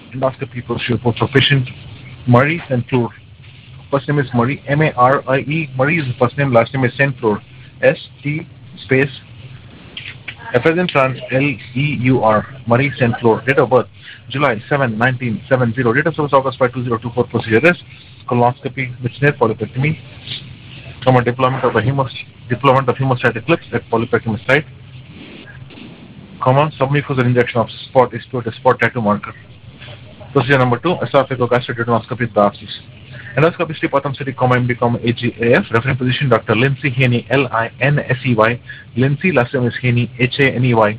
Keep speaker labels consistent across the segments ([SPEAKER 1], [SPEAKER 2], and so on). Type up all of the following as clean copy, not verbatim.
[SPEAKER 1] Endoscopy procedure report for patient Murray St. Fleur. First name is Murray, Marie. Murray is the first name, last name is St. Fleur, ST space F as in France, LEUR, Murray St. Fleur. Date of birth, July 7, 1970. Date of service, August 5, 2024. Procedure is colonoscopy with snare polypectomy. Common deployment of hemostatic clips at polypectomy site. Common submucosal injection of spot is to a spot tattoo marker. Procedure number 2, esophagogastric duodenoscopy with biopsies. Endoscopy strip bottom city, MD, AGAF. Referring position, Dr. Lindsay Haney, LINSEY. Lindsay, last name is Haney, HANEY.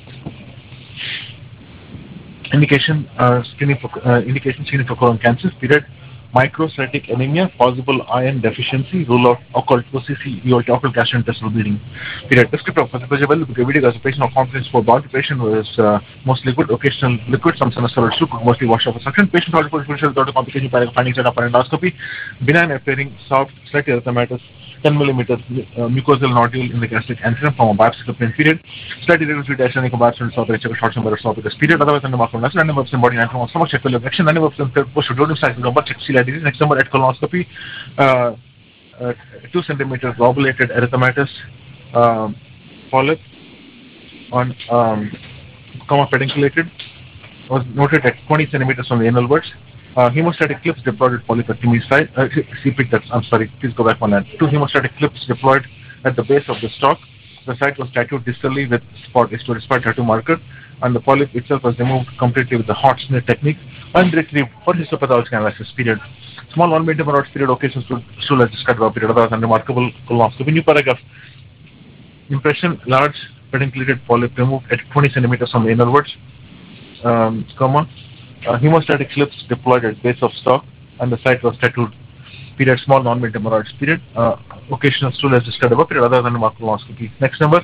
[SPEAKER 1] Indication, screening for colon cancer. Period, microcytic anemia, possible iron deficiency, rule of occult OCC, occult gastrointestinal bleeding. Period. Descriptive of pathology, video as a patient of confidence for body. Patient was mostly good, occasional liquid, some sinister soup, mostly wash off a suction. Patient had potential complication findings at upper endoscopy, benign appearing, soft, slightly erythematous, 10 millimeters mucosal nodule in the gastric antrum from a biopsy complaint. Period. Slightly irregular diastolic biopsy and esophagus, short number esophagus. Period. Otherwise, under marker nuts, random verbs body antrum, stomach check failure action, random verbs and post-duodenal cycle number, check celiac disease. Next number at colonoscopy, 2 centimeters lobulated erythematous polyp on pedunculated was noted at 20 centimeters from the anal verge. Hemostatic clips deployed at polypectomy site. Please go back one line. 2 hemostatic clips deployed at the base of the stalk. The site was tattooed distally with spot tattoo marker, and the polyp itself was removed completely with the hot smear technique and retrieved for histopathological analysis. Period. Small 1 millimeter hemorrhoids. Period. Occasions stool as described above. Period. Otherwise, unremarkable colonoscopy. New paragraph. Impression: large pedunculated polyp removed at 20 centimeters from the anal verge. Hemostatic clips deployed at base of stalk, and the site was tattooed. Period. Small non-mid hemorrhoids. Period. Occasional stool as described above. Period. Other than colonoscopy. Next number.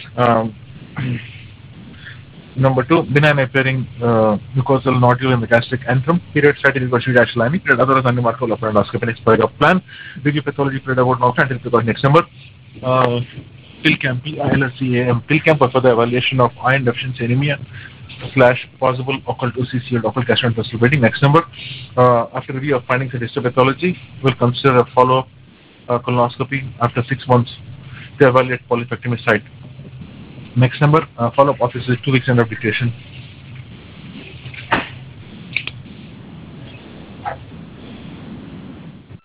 [SPEAKER 1] Number 2, benign appearing mucosal nodule in the gastric antrum. Period. Slightly dash lining. Period. Other than unremarkable upper endoscopy. Next paragraph. Plan. Review pathology. Period. About now. Next number. PILCAM. PILCAM. PILCAM for the evaluation of iron deficiency anemia / possible occult OCC or occult gastrointestinal bleeding. Next number. After review of findings in histopathology, we'll consider a follow-up colonoscopy after 6 months to evaluate polypectomy site. Next number. Follow-up office is 2 weeks end of dictation.